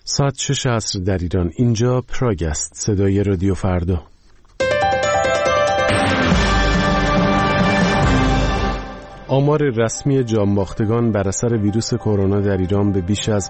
ساعت 6 عصر در ایران. اینجا پراگ است، صدای رادیو فردا. آمار رسمی جانباختگان بر اثر ویروس کرونا در ایران به بیش از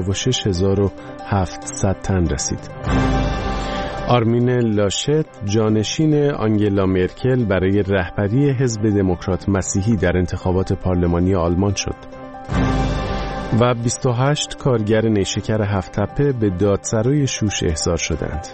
56700 تن رسید. آرمین لاشت جانشین آنگلا مرکل برای رهبری حزب دموکرات مسیحی در انتخابات پارلمانی آلمان شد. و 28 کارگر نیشکر هفت‌تپه به دادسرای شوش احضار شدند.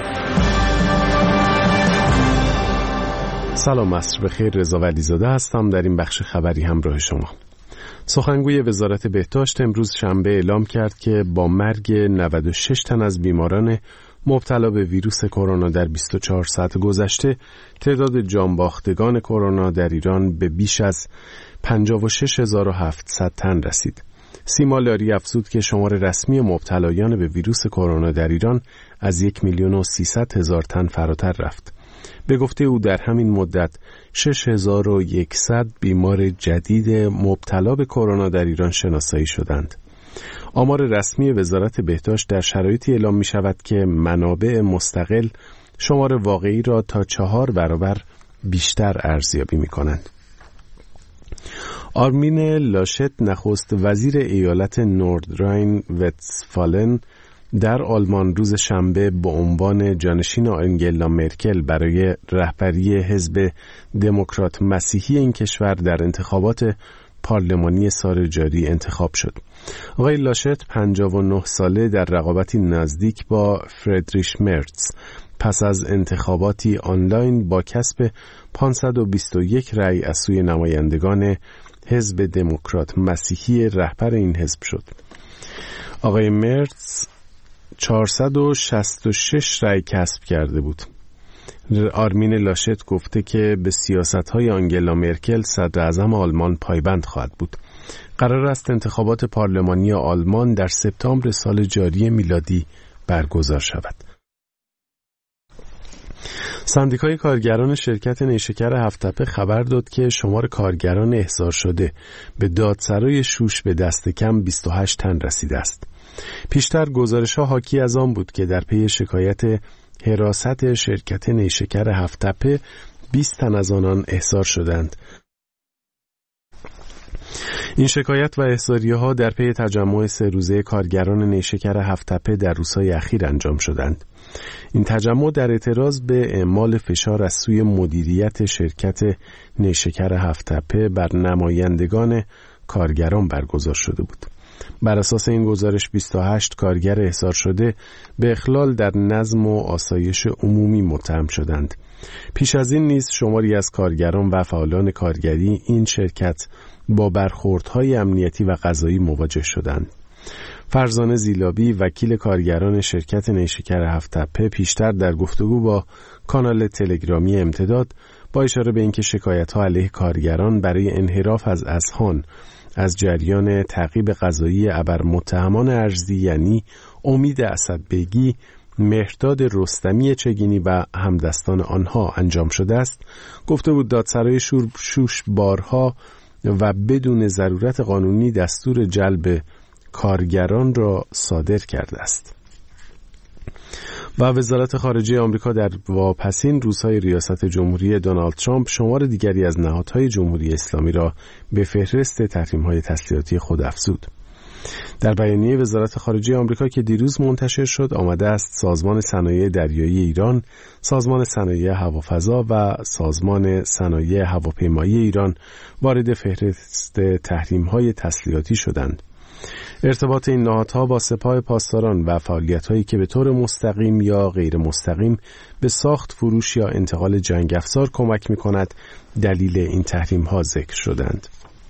سلام، عصر بخیر. رضا ولیزاده هستم. در این بخش خبری همراه شما. سخنگوی وزارت بهداشت امروز شنبه اعلام کرد که با مرگ 96 تن از بیماران مبتلا به ویروس کرونا در 24 ساعت گذشته، تعداد جانباختگان کرونا در ایران به بیش از 56700 تن رسید. سیما لاری افزود که شمار رسمی مبتلایان به ویروس کرونا در ایران از 1,300,000 تن فراتر رفت. به گفته او در همین مدت 6100 بیمار جدید مبتلا به کرونا در ایران شناسایی شدند. آمار رسمی وزارت بهداشت در شرایطی اعلام می شود که منابع مستقل شمار واقعی را تا 4 برابر بیشتر ارزیابی می کنند. آرمین لاشت نخست وزیر ایالت نوردراین وستفالن در آلمان روز شنبه به عنوان جانشین آنگلا مرکل برای رهبری حزب دموکرات مسیحی این کشور در انتخابات پارلمانی سال جاری انتخاب شد. آقای لاشت 59 ساله در رقابتی نزدیک با فردریش مرتز پس از انتخاباتی آنلاین با کسب 521 رأی از سوی نمایندگان حزب دموکرات مسیحی رهبر این حزب شد. آقای مرتز 466 رأی کسب کرده بود. آرمین لاشت گفته که به سیاست‌های آنگلا مرکل صدراعظم آلمان پایبند خواهد بود. قرار است انتخابات پارلمانی آلمان در سپتامبر سال جاری میلادی برگزار شود. سندیکای کارگران شرکت نیشکر هفت‌تپه خبر داد که شمار کارگران احضار شده به دادسرای شوش به دست کم 28 تن رسیده است. پیشتر گزارش‌ها حاکی از آن بود که در پی شکایت حراست شرکت نیشکر هفت‌تپه 20 تن از آنان احضار شدند. این شکایت و احضاریه‌ها در پی تجمع 3 روزه کارگران نیشکر هفت‌تپه در روزهای اخیر انجام شدند. این تجمع در اعتراض به اعمال فشار از سوی مدیریت شرکت نیشکر هفت‌تپه بر نمایندگان کارگران برگزار شده بود. بر اساس این گزارش 28 کارگر احضار شده به اخلال در نظم و آسایش عمومی متهم شدند. پیش از این نیز شماری از کارگران و فعالان کارگری این شرکت با برخوردهای امنیتی و قضایی مواجه شدند. فرزانه زیلابی وکیل کارگران شرکت نیشکر هفت‌تپه پیشتر در گفتگو با کانال تلگرامی امتداد با اشاره به اینکه شکایت‌ها علیه کارگران برای انحراف از اذهان از جریان تعقیب قضایی ابر متهمان ارزی یعنی امید اسدبگی، مهرداد رستمی چگینی و همدستان آنها انجام شده است، گفته بود دادسرای شوش بارها و بدون ضرورت قانونی دستور جلب کارگران را صادر کرده است. و وزارت خارجه آمریکا در واپسین روزهای ریاست جمهوری دونالد ترامپ شمار دیگری از نهادهای جمهوری اسلامی را به فهرست تحریم‌های تسلیحاتی خود افزود. در بیانیه وزارت خارجه آمریکا که دیروز منتشر شد آمده است سازمان صنایع دریایی ایران، سازمان صنایع هوافضا و سازمان صنایع هواپیمایی ایران وارد فهرست تحریم‌های تسلیحاتی شدند. ارتباط این نهادها با سپاه پاسداران و فعالیت‌هایی که به طور مستقیم یا غیر مستقیم به ساخت، فروش یا انتقال جنگ افزار کمک می‌کند دلیل این تحریم‌ها ذکر شدند.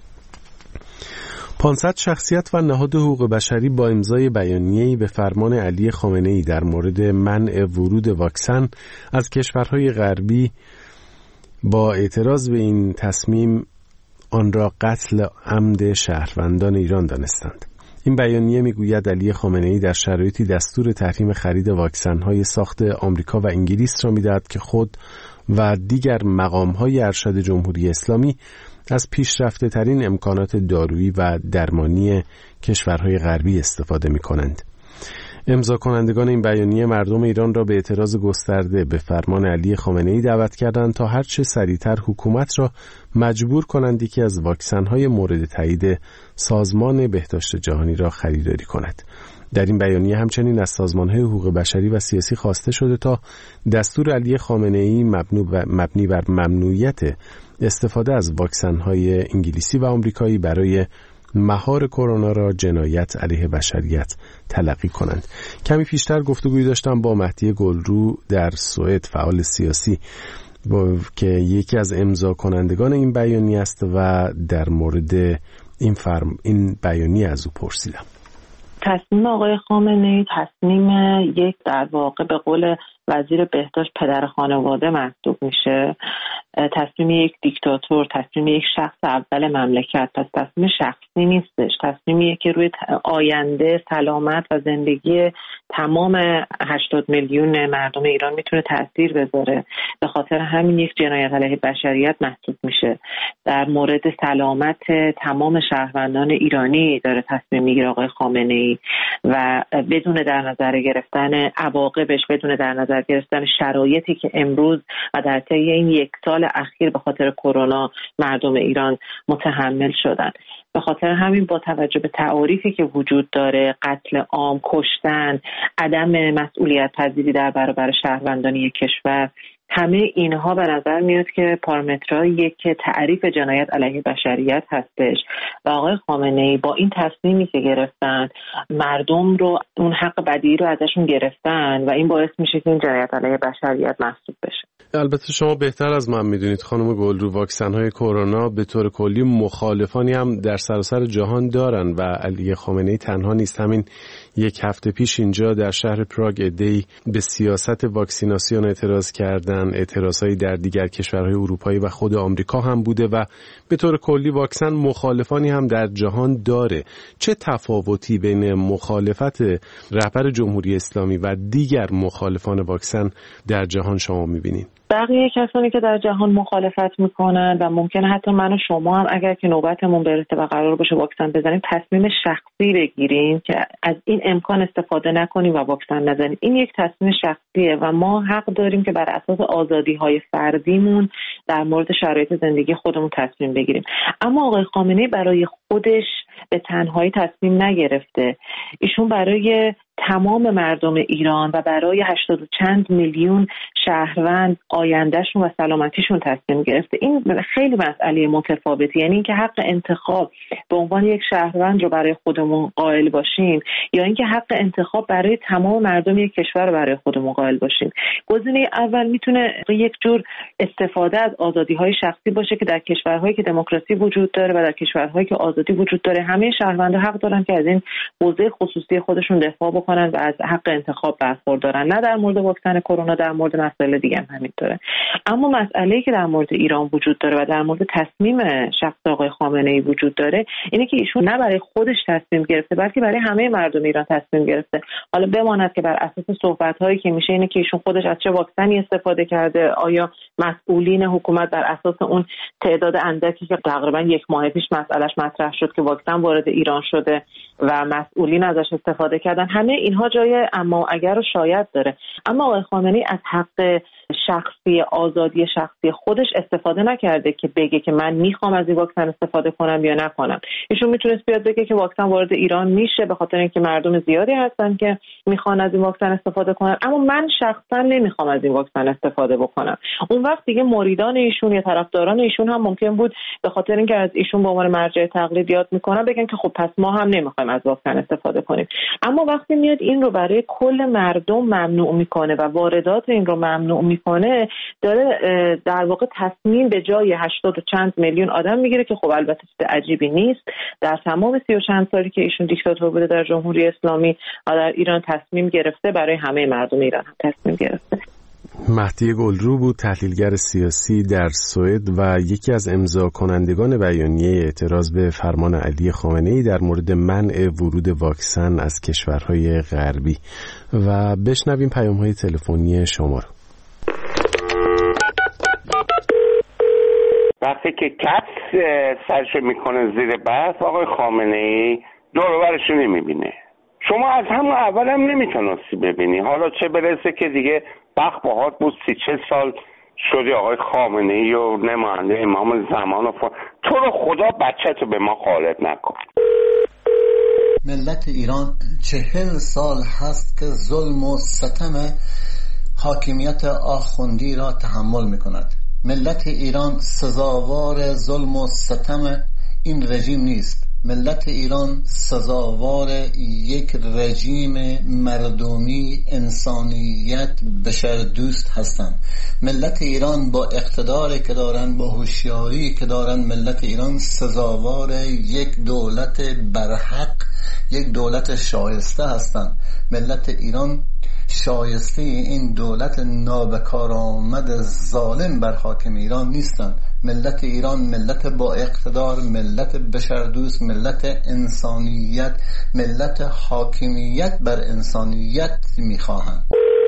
500 شخصیت و نهاد حقوق بشری با امضای بیانیه‌ای به فرمان علی خامنه‌ای در مورد منع ورود واکسن از کشورهای غربی با اعتراض به این تصمیم آن را قتل عمد شهروندان ایران دانستند. این بیانیه میگوید علی خامنه‌ای در شرایطی دستور تحریم خرید واکسن‌های ساخت آمریکا و انگلیس را می‌دهد که خود و دیگر مقام‌های ارشد جمهوری اسلامی از پیشرفته‌ترین امکانات دارویی و درمانی کشورهای غربی استفاده می‌کنند. امضا کنندگان این بیانیه مردم ایران را به اعتراض گسترده به فرمان علی خامنه‌ای دعوت کردند تا هرچه سریعتر حکومت را مجبور کنند یکی از واکسن‌های مورد تایید سازمان بهداشت جهانی را خریداری کند. در این بیانیه همچنین از سازمان‌های حقوق بشری و سیاسی خواسته شده تا دستور علی خامنه‌ای مبنی بر ممنوعیت استفاده از واکسن‌های انگلیسی و آمریکایی برای مهار کرونا را جنایت علیه بشریت تلقی کنند. کمی پیشتر گفتگویی داشتم با مهدی گلرو در سوئد، فعال سیاسی که یکی از امضا کنندگان این بیانیه است و در مورد این بیانیه از او پرسیدم. تصمیم آقای خامنه‌ای تصمیم یک در واقع به قول وزیر بهداشت پدر خانواده محسوب میشه، تصمیم یک دیکتاتور، تصمیم یک شخص اول مملکت، پس تصمیم شخصی نیستش، تصمیمیه که روی آینده، سلامت و زندگی تمام 80 میلیون مردم ایران میتونه تأثیر بذاره. به خاطر همین یک جنایت علیه بشریت محسوب میشه. در مورد سلامت تمام شهروندان ایرانی داره تصمیم میگیره آقای خامنه‌ای و بدون در نظر گرفتن عواقبش، بدون در نظر گرفتن شرایطی که امروز و در طی این یک سال اخیر به خاطر کرونا مردم ایران متحمل شدن. به خاطر همین با توجه به تعاریفی که وجود داره، قتل عام، کشتن، عدم مسئولیت پذیری در برابر شهروندان یک کشور، همه اینها به نظر میاد که پارامترهایی که تعریف جنایت علیه بشریت هستش و آقای خامنه‌ای با این تصمیمی که گرفتن مردم رو اون حق بدیهی رو ازشون گرفتن و این باعث میشه که این جنایت علیه بشریت محسوب بشه. البته شما بهتر از من میدونید خانم گلرو، واکسن‌های کرونا به طور کلی مخالفانی هم در سراسر جهان دارن و علی خامنه‌ای تنها نیست. همین یک هفته پیش اینجا در شهر پراگ عده‌ای به سیاست واکسیناسیون اعتراض کردن. اعتراضایی در دیگر کشورهای اروپایی و خود آمریکا هم بوده و به طور کلی واکسن مخالفانی هم در جهان داره. چه تفاوتی بین مخالفت رهبر جمهوری اسلامی و دیگر مخالفان واکسن در جهان شما می‌بینید؟ بقیه کسانی که در جهان مخالفت میکنن و ممکنه حتی من و شما هم اگر که نوبتمون برسه و قرار باشه واکسن بزنیم تصمیم شخصی بگیریم که از این امکان استفاده نکنیم و واکسن نزنیم، این یک تصمیم شخصیه و ما حق داریم که بر اساس آزادی‌های فردیمون در مورد شرایط زندگی خودمون تصمیم بگیریم. اما آقای خامنه‌ای برای خودش به تنهایی تصمیم نگرفته. ایشون برای تمام مردم ایران و برای 80 و چند میلیون شهروند آیندهشون و سلامتیشون تصمیم گرفته. این خیلی مسئله متفاوتی، یعنی اینکه حق انتخاب به عنوان یک شهروند رو برای خودمون قائل باشیم یا اینکه حق انتخاب برای تمام مردم یک کشور رو برای خودمون قائل باشیم. گزینه اول میتونه یک جور استفاده از آزادی‌های شخصی باشه که در کشورهایی که دموکراسی وجود داره و در کشورهایی که آزادی وجود داره همه شهروندان حق دارن که از این حوزه خصوصی خودشون دفاع بکنن و از حق انتخاب برخوردارن. نه در مورد واکسن کرونا، در مورد مسائل دیگه هم همینطوره. اما مسئله‌ای که در مورد ایران وجود داره و در مورد تصمیم شخص آقای خامنه‌ای وجود داره اینه که ایشون نه برای خودش تصمیم گرفته بلکه برای همه مردم ایران تصمیم گرفته. حالا بماند که بر اساس صحبت‌هایی که میشه اینه که ایشون خودش از چه واکسنی استفاده کرده، آیا مسئولین حکومت بر اساس اون تعداد اندکی که تقریبا یک ماه پیش مسئلهش مطرح شد که واکسن وارد ایران شده و مسئولین ازش استفاده کردن، همه اینها جای اما اگر و شاید داره. اما آقای خامنه‌ای از حق شخصی، آزادی شخصی خودش استفاده نکرده که بگه که من میخوام از این واکسن استفاده کنم یا نکنم. ایشون میتونست بیاد بگه که واکسن وارد ایران میشه به خاطر اینکه مردم زیادی هستن که میخوان از این واکسن استفاده کنن، اما من شخصا نمیخوام از این واکسن استفاده بکنم. اون وقت دیگه مریدان ایشون یا طرفداران ایشون هم ممکن بود به خاطر اینکه از ایشون به عنوان مرجع تقلید یاد میکنن بگن که خب پس ما هم نمیخوایم از واکسن استفاده کنیم. اما وقتی میاد این رو برای کل مردم ممنوع میکنه و واردات این رو ممنوع میکنه، داره در واقع تصمیم به جای 80 و چند میلیون آدم میگیره که خب البته چیز عجیبی نیست. در تمام 30 و چند سالی که ایشون دیکتاتور بوده در جمهوری اسلامی در ایران تصمیم گرفته، برای همه مردم ایران هم تصمیم گرفته. مهدی گلرو بود، تحلیلگر سیاسی در سوئد و یکی از امضا کنندگان بیانیه اعتراض به فرمان علی خامنه‌ای در مورد منع ورود واکسن از کشورهای غربی. و بشنویم پیام‌های تلفنی شما رو. وقتی که کس سرش میکنه زیر برف، آقای خامنه‌ای دور و برش نمیبینه. شما از همون اول هم نمیتونستی ببینی، حالا چه برسه که دیگه بخت باهات بود 30 سال شدی آقای خامنه‌ای و نماینده امام زمان و تو رو خدا بچه تو به ما غالب نکن. ملت ایران 40 سال هست که ظلم و ستم حاکمیت آخوندی را تحمل می کند. ملت ایران سزاوار ظلم و ستم این رژیم نیست. ملت ایران سزاوار یک رژیم مردمی، انسانیت، بشردوست هستند. ملت ایران با اقتداری که دارن، با هوشیاری که دارن، ملت ایران سزاوار یک دولت برحق، یک دولت شایسته هستند. ملت ایران شایسته این دولت نابکارآمد ظالم بر حاکم ایران نیستند. ملت ایران ملت با اقتدار، ملت بشردوست، ملت انسانیت، ملت حاکمیت بر انسانیت میخواهند.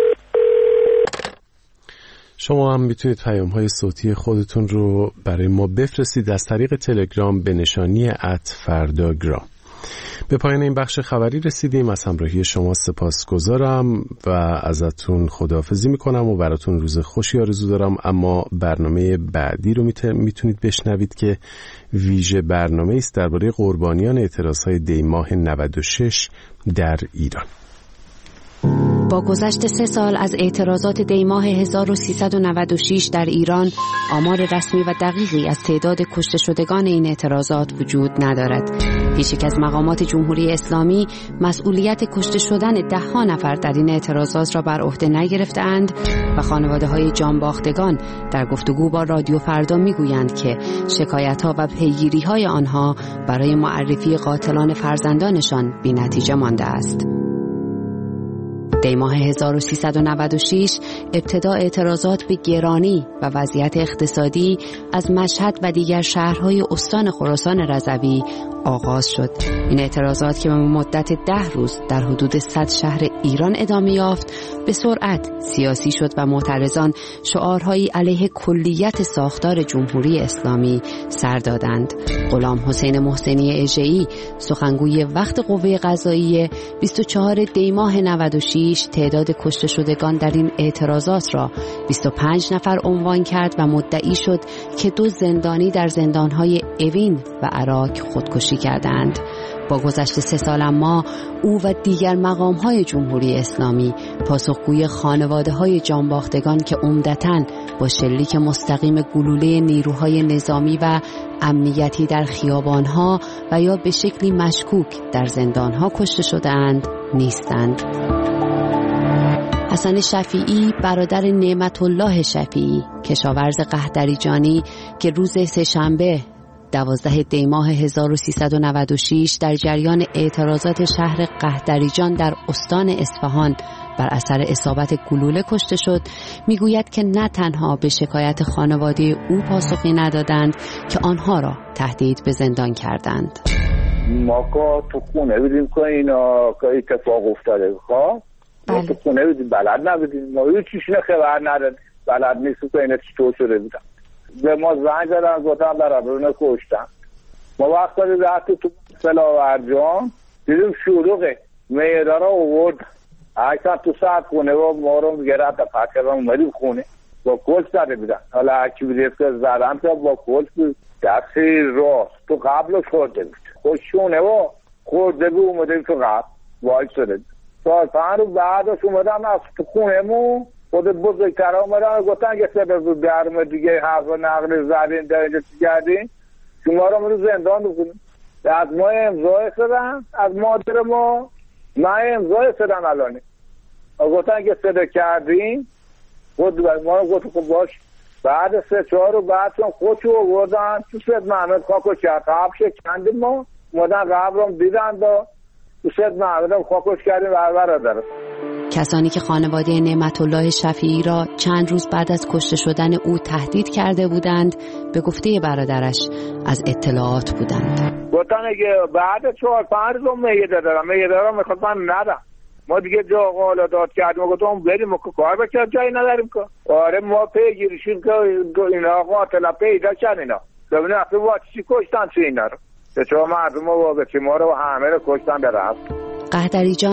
شما هم میتونید پیام‌های صوتی خودتون رو برای ما بفرستید از طریق تلگرام به نشانی @فرداگرام. به پایان این بخش خبری رسیدیم. از همراهی شما سپاسگزارم و ازتون خداحافظی میکنم و براتون روز خوشی آرزو دارم. اما برنامه بعدی رو میتونید بشنوید که ویژه برنامه است درباره قربانیان اعتراضهای دی ماه 96 در ایران. با گذشت 3 سال از اعتراضات دی ماه 1396 در ایران، آمار رسمی و دقیقی از تعداد کشته شدگان این اعتراضات وجود ندارد. هیچ یک از مقامات جمهوری اسلامی مسئولیت کشته شدن 10 نفر در این اعتراضات را بر عهده نگرفتند و خانواده‌های جانباختگان در گفتگو با رادیو فردا میگویند که شکایت‌ها و پیگیری‌های آنها برای معرفی قاتلان فرزندانشان بی‌نتیجه مانده است. دی ماه 1396 ابتدا اعتراضات به گرانی و وضعیت اقتصادی از مشهد و دیگر شهرهای استان خراسان رضوی آغاز شد. این اعتراضات که به مدت 10 روز در حدود 100 شهر ایران ادامه یافت، به سرعت سیاسی شد و معترضان شعارهایی علیه کلیت ساختار جمهوری اسلامی سر دادند. غلام حسین محسنی اژه‌ای، سخنگوی وقت قوه قضاییه، 24 دی ماه 96 تعداد کشته شدگان در این اعتراضات را 25 نفر عنوان کرد و مدعی شد که 2 زندانی در زندانهای اوین و عراق خودکشی کردند. با گذشت 3 سال اما او و دیگر مقام‌های جمهوری اسلامی پاسخگوی خانواده‌های جانباختگان که عمدتاً با شلیک مستقیم گلوله نیروهای نظامی و امنیتی در خیابان‌ها و یا به شکلی مشکوک در زندان‌ها کشته شده‌اند نیستند. حسن شفیعی، برادر نعمت الله شفیعی، کشاورز قحطریجانی که روز سه‌شنبه 12 دی ماه 1396 در جریان اعتراضات شهر قحطریجان در استان اصفهان بر اثر اصابت گلوله کشته شد، میگوید که نه تنها به شکایت خانواده او پاسخی ندادند که آنها را تهدید به زندان کردند. ما که تو خونه بودیم که اینا که اتفاق افتاده، ما تو خونه بودیم، بلد نبودیم، ما هیچ چیزی خبر نداریم، بلد نیستیم که اینا چطور شده بودن. به ما زنگ زدن گفتن برادرونه کشتن. ما وقت رفتیم تو فلاورجان دیدیم شلوغه، میدارا آورد اکثر تو ساعت خونه و ما رو گرفت پاکران اومدیم خونه با کلس زده بودن. حالا هرکی بودیم که زدن تا با کلس دستی راست تو قبلش خورده بود، خوشونه و خورده بود، اومدیم تو قبل وای شده. سال 5 روز بعدش اومدم از تو خونه مون خود بزرگتر آمدن گفتن که سبب رو درم دیگه حرف و نقل زدین در اینجا چی کردین، شما رو رو زندان بکنیم. از ما امضای شدن، از مادر ما من امضای شدن الانه گفتن که صدا کردین خود ما رو گفت خب باش. بعد 3-4 رو بعد چون خودشو آوردن تو سید محمد خاکو کرد قبل کندیم، ما اومدن قبل رو دیدن دا تو سید محمد هم خاکوش کردیم بربر داره. کسانی که خانواده نعمت الله شفیعی را چند روز بعد از کشته شدن او تهدید کرده بودند، به گفته برادرش از اطلاعات بودند. گفتن که بعد 4-5 روز میدارم میخواد من ندم. ما دیگه جا قالا داد کردیم گفتم بریم ما کار بکنیم جایی نداریم که. آره ما پیگیرشیم که اینا قاتل پیدا کردن، اینا ببینید اصلا چی کشتن چی اینا رو، چه مردم و بچه ما رو همه رو کشتن در رفت. قحطریجان